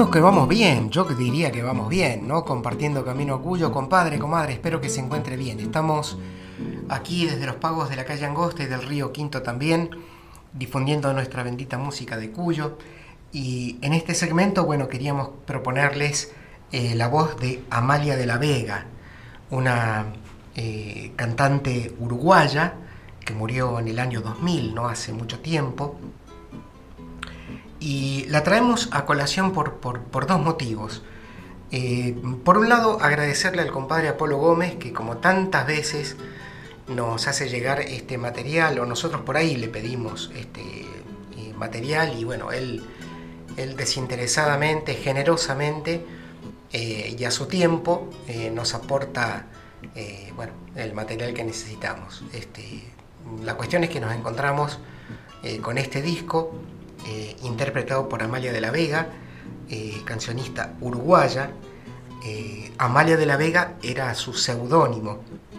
Decimos que vamos bien, yo diría que vamos bien, ¿no? Compartiendo Camino a Cuyo, compadre, comadre, espero que se encuentre bien. Estamos aquí desde los pagos de la calle Angosta y del río Quinto también, difundiendo nuestra bendita música de Cuyo. Y en este segmento, bueno, queríamos proponerles la voz de Amalia de la Vega, una cantante uruguaya que murió en el año 2000, no hace mucho tiempo. Y la traemos a colación por dos motivos. Por un lado, agradecerle al compadre Apolo Gómez, que como tantas veces nos hace llegar este material, o nosotros por ahí le pedimos este material, y bueno, él desinteresadamente, generosamente y a su tiempo nos aporta el material que necesitamos. La cuestión es que nos encontramos con este disco interpretado por Amalia de la Vega, cancionista uruguaya. Amalia de la Vega era su seudónimo.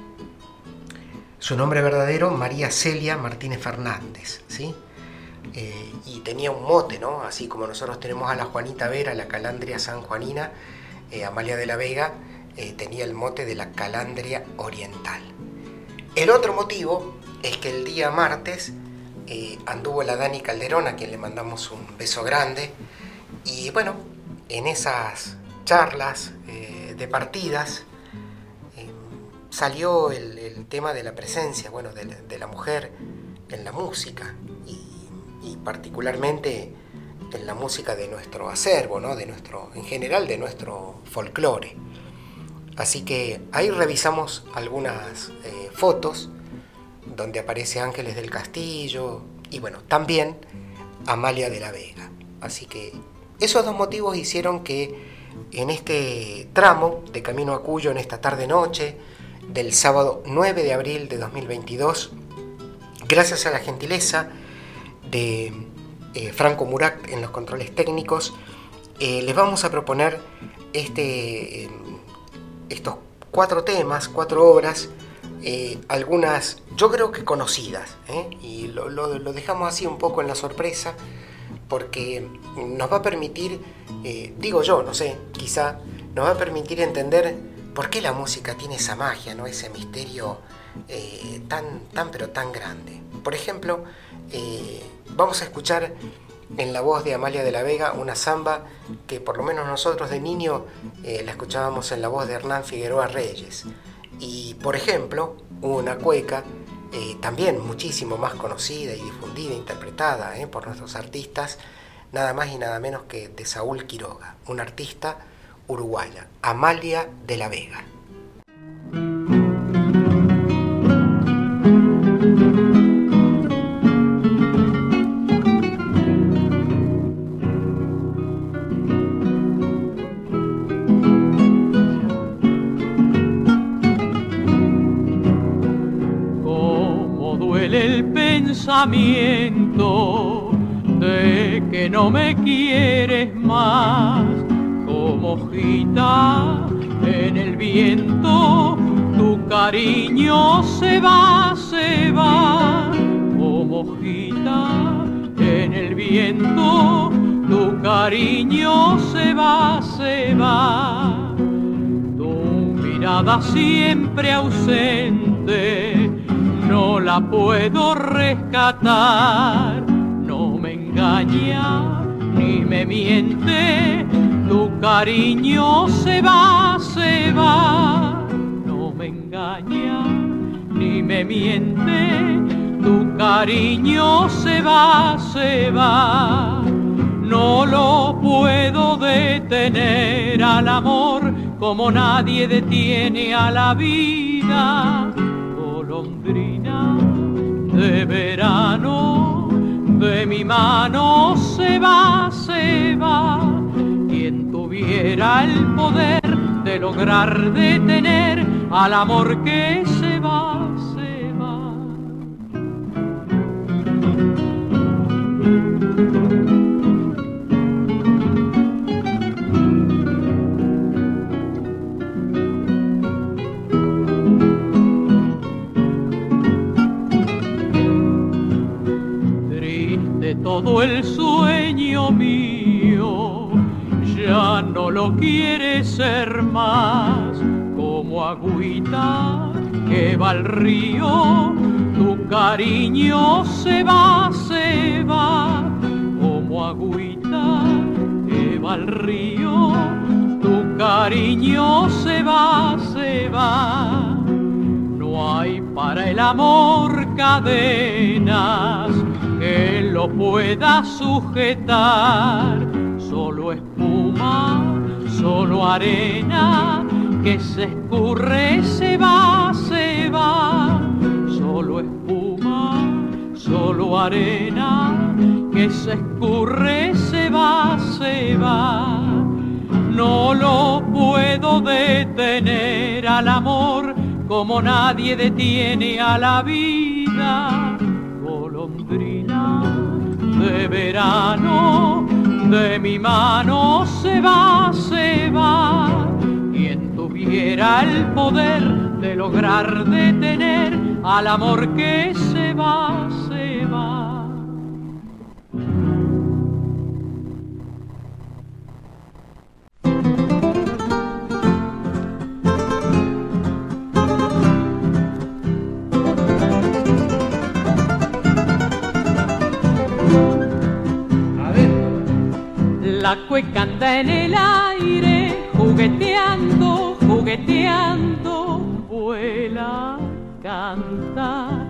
Su nombre verdadero, María Celia Martínez Fernández, ¿sí? Y tenía un mote, ¿no? Así como nosotros tenemos a la Juanita Vera, la calandria sanjuanina, Amalia de la Vega tenía el mote de la calandria oriental. El otro motivo es que el día martes anduvo la Dani Calderón, a quien le mandamos un beso grande, y bueno, en esas charlas de partidas salió el tema de la presencia, bueno, de la mujer en la música, y particularmente en la música de nuestro acervo, ¿no? En general de nuestro folclore. Así que ahí revisamos algunas fotos donde aparece Ángeles del Castillo y bueno, también Amalia de la Vega. Así que esos dos motivos hicieron que en este tramo de Camino a Cuyo, en esta tarde-noche del sábado 9 de abril de 2022, gracias a la gentileza de Franco Murat en los controles técnicos, les vamos a proponer estos 4 temas, 4 obras, algunas yo creo que conocidas, y lo dejamos así un poco en la sorpresa porque nos va a permitir, digo yo, no sé, quizá nos va a permitir entender por qué la música tiene esa magia, ¿no? Ese misterio tan pero tan grande. Por ejemplo, vamos a escuchar en la voz de Amalia de la Vega una samba que por lo menos nosotros de niño la escuchábamos en la voz de Hernán Figueroa Reyes. Y por ejemplo, una cueca también muchísimo más conocida y difundida, interpretada por nuestros artistas, nada más y nada menos que de Saúl Quiroga, una artista uruguaya, Amalia de la Vega. Pensamiento de que no me quieres más, como hojita en el viento, tu cariño se va, como hojita en el viento, tu cariño se va, tu mirada siempre ausente, no la puedo rescatar, no me engaña ni me miente, tu cariño se va, no me engaña ni me miente, tu cariño se va, no lo puedo detener al amor como nadie detiene a la vida. Golondrina de verano, de mi mano se va, quien tuviera el poder de lograr detener al amor que se va. Todo el sueño mío ya no lo quiere ser más. Como agüita que va al río, tu cariño se va, se va. Como agüita que va al río, tu cariño se va, se va. No hay para el amor cadenas que lo pueda sujetar. Solo espuma, solo arena que se escurre, se va, se va. Solo espuma, solo arena que se escurre, se va, se va. No lo puedo detener al amor como nadie detiene a la vida. Golondrina de verano, de mi mano se va, se va. Quien tuviera el poder de lograr detener al amor que se va, se va. La cueca anda en el aire, jugueteando, jugueteando, vuela, canta,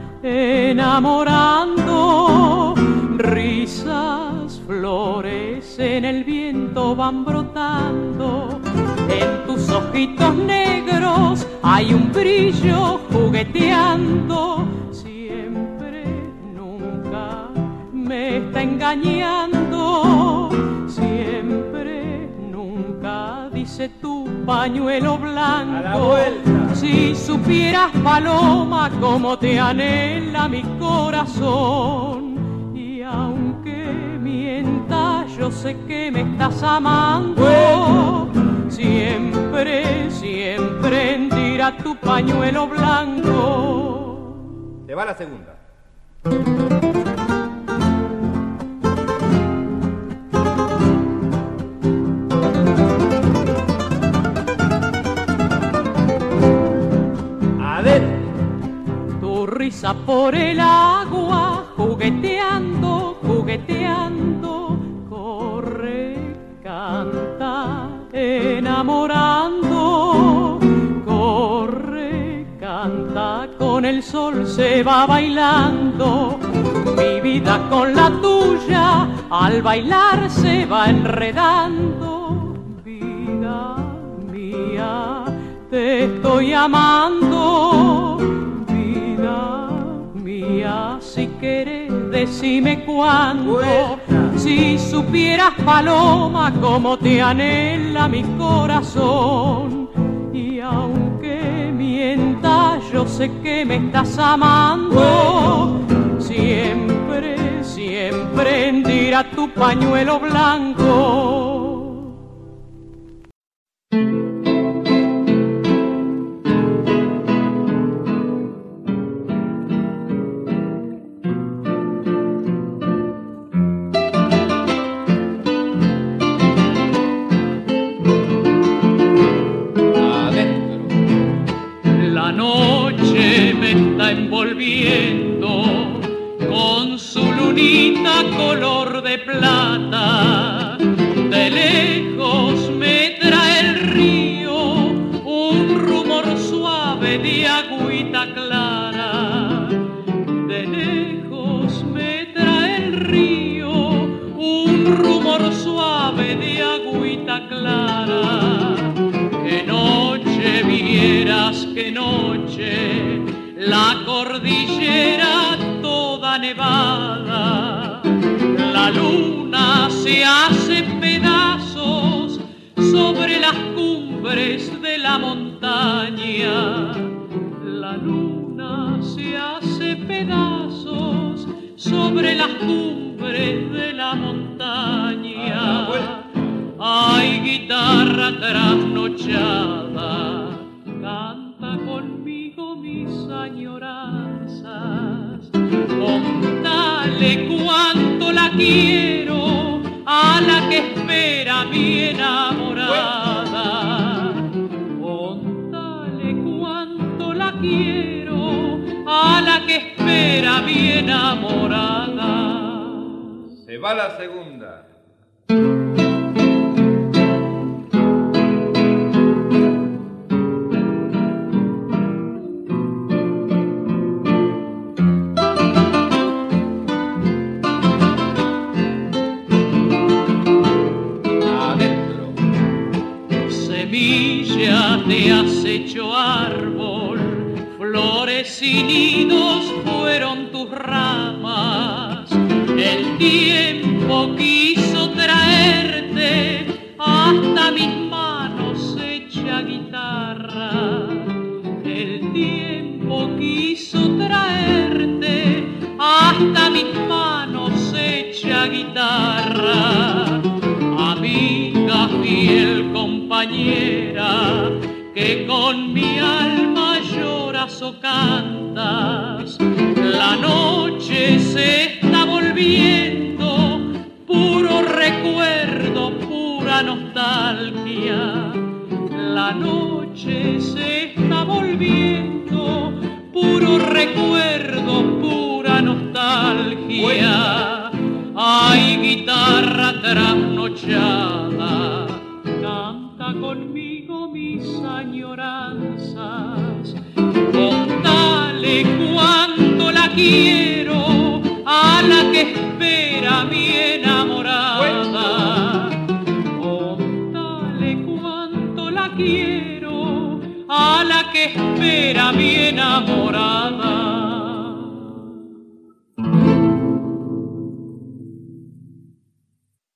enamorando. Risas, flores en el viento van brotando. En tus ojitos negros hay un brillo jugueteando. Siempre, nunca me está engañando. Siempre, nunca, dice tu pañuelo blanco. A la vuelta. Si supieras, paloma, cómo te anhela mi corazón. Y aunque mienta, yo sé que me estás amando. Siempre, siempre hendirá tu pañuelo blanco. Te va la segunda. Tu risa por el agua, jugueteando, jugueteando, corre, canta, enamorando. Corre, canta, con el sol se va bailando. Mi vida con la tuya, al bailar se va enredando. Vida mía, te estoy amando. Vida mía, si querés, decime cuándo. Si supieras, paloma, cómo te anhela mi corazón. Y aunque mienta, yo sé que me estás amando. Siempre, siempre hendirá tu pañuelo blanco. Envolviendo con su lunita color de plata. De lejos me trae el río un rumor suave de agüita clara. De lejos me trae el río un rumor suave de agüita clara. Qué noche vieras, qué noche, la cordillera toda nevada. La luna se hace pedazos sobre las cumbres de la montaña. La luna se hace pedazos sobre las cumbres de la montaña. Hay guitarra trasnochada, canta conmigo mis añoranzas. Contale cuánto la quiero a la que espera mi enamorada. quiero, a la que espera mi enamorada. Se va la segunda. Semilla te has hecho árbol, flores y nidos fueron tus ramas. El tiempo quiso traerte hasta mis manos hecha guitarra. El tiempo quiso traerte hasta mis manos hecha guitarra. Amiga fiel compañera, que con mi alma lloras o cantas, la noche se está volviendo puro recuerdo, pura nostalgia. La noche se está volviendo puro recuerdo, pura nostalgia. Ay, guitarra trasnochada, canta conmigo mis añoranzas. Contale cuánto la quiero, a la que espera mi enamorada. Contale cuánto la quiero, a la que espera mi enamorada.